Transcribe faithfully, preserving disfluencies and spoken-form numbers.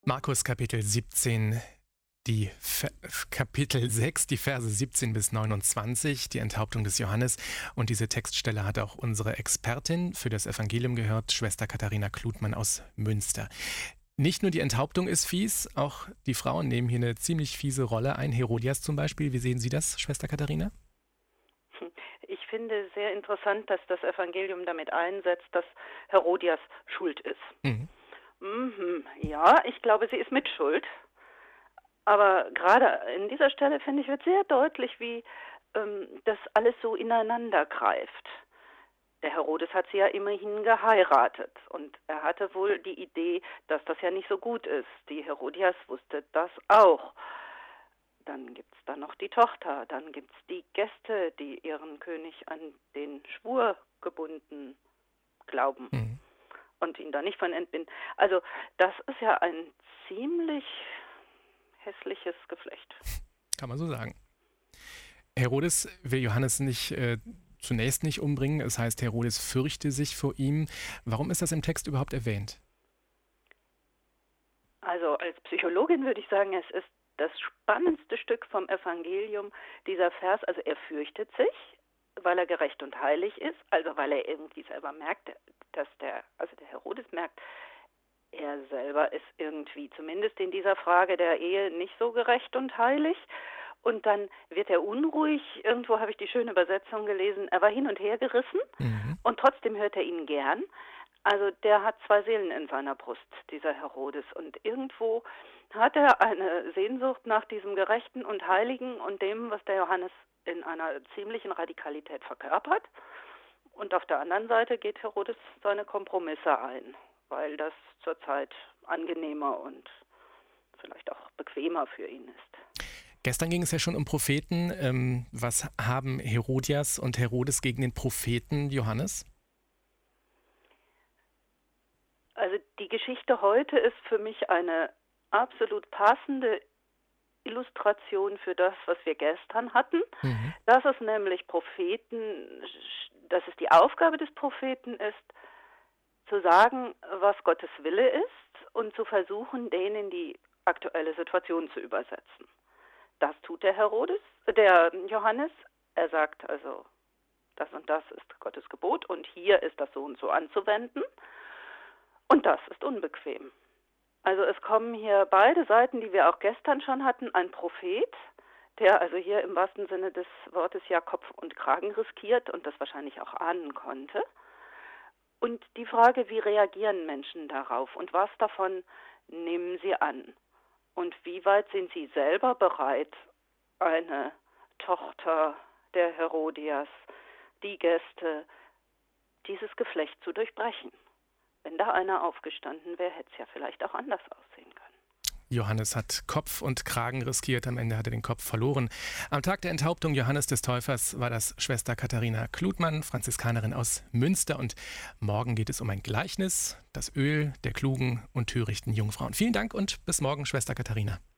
Markus Kapitel siebzehn, die Ver Kapitel sechs, die Verse siebzehn bis neunundzwanzig, die Enthauptung des Johannes. Und diese Textstelle hat auch unsere Expertin für das Evangelium gehört, Schwester Katharina Klutmann aus Münster. Nicht nur die Enthauptung ist fies, auch die Frauen nehmen hier eine ziemlich fiese Rolle ein. Herodias zum Beispiel. Wie sehen Sie das, Schwester Katharina? Ich finde sehr interessant, dass das Evangelium damit einsetzt, dass Herodias schuld ist. Mhm. Mhm, ja, ich glaube, sie ist mitschuld. Aber gerade in dieser Stelle, finde ich, wird sehr deutlich, wie ähm, das alles so ineinander greift. Der Herodes hat sie ja immerhin geheiratet und er hatte wohl die Idee, dass das ja nicht so gut ist. Die Herodias wusste das auch. Dann gibt es da noch die Tochter, dann gibt es die Gäste, die ihren König an den Schwur gebunden glauben Mhm. und ihn da nicht von entbinden. Also das ist ja ein ziemlich hässliches Geflecht. Kann man so sagen. Herodes will Johannes nicht äh, zunächst nicht umbringen. Es heißt, Herodes fürchte sich vor ihm. Warum ist das im Text überhaupt erwähnt? Also als Psychologin würde ich sagen, es ist das spannendste Stück vom Evangelium, dieser Vers. Also er fürchtet sich, weil er gerecht und heilig ist, also weil er irgendwie selber merkt, dass der, also der Herodes merkt, er selber ist irgendwie, zumindest in dieser Frage der Ehe, nicht so gerecht und heilig. Und dann wird er unruhig. Irgendwo habe ich die schöne Übersetzung gelesen. Er war hin und her gerissen Mhm. und trotzdem hört er ihn gern. Also der hat zwei Seelen in seiner Brust, dieser Herodes. Und irgendwo hat er eine Sehnsucht nach diesem Gerechten und Heiligen und dem, was der Johannes in einer ziemlichen Radikalität verkörpert. Und auf der anderen Seite geht Herodes seine Kompromisse ein, weil das zurzeit angenehmer und vielleicht auch bequemer für ihn ist. Gestern ging es ja schon um Propheten. Ähm, was haben Herodias und Herodes gegen den Propheten Johannes? Also die Geschichte heute ist für mich eine absolut passende Illustration für das, was wir gestern hatten. Mhm. Dass es nämlich Propheten, dass es die Aufgabe des Propheten ist, zu sagen, was Gottes Wille ist und zu versuchen, den in die aktuelle Situation zu übersetzen. Das tut der Herodes, der Johannes. Er sagt also, das und das ist Gottes Gebot und hier ist das so und so anzuwenden. Und das ist unbequem. Also es kommen hier beide Seiten, die wir auch gestern schon hatten, ein Prophet, der also hier im wahrsten Sinne des Wortes ja Kopf und Kragen riskiert und das wahrscheinlich auch ahnen konnte. Und die Frage, wie reagieren Menschen darauf und was davon nehmen sie an? Und wie weit sind sie selber bereit, eine Tochter der Herodias, die Gäste, dieses Geflecht zu durchbrechen? Wenn da einer aufgestanden wäre, hätte es ja vielleicht auch anders aussehen können. Johannes hat Kopf und Kragen riskiert, am Ende hat er den Kopf verloren. Am Tag der Enthauptung Johannes des Täufers war das Schwester Katharina Klutmann, Franziskanerin aus Münster. Und morgen geht es um ein Gleichnis, das Öl der klugen und törichten Jungfrauen. Vielen Dank und bis morgen, Schwester Katharina.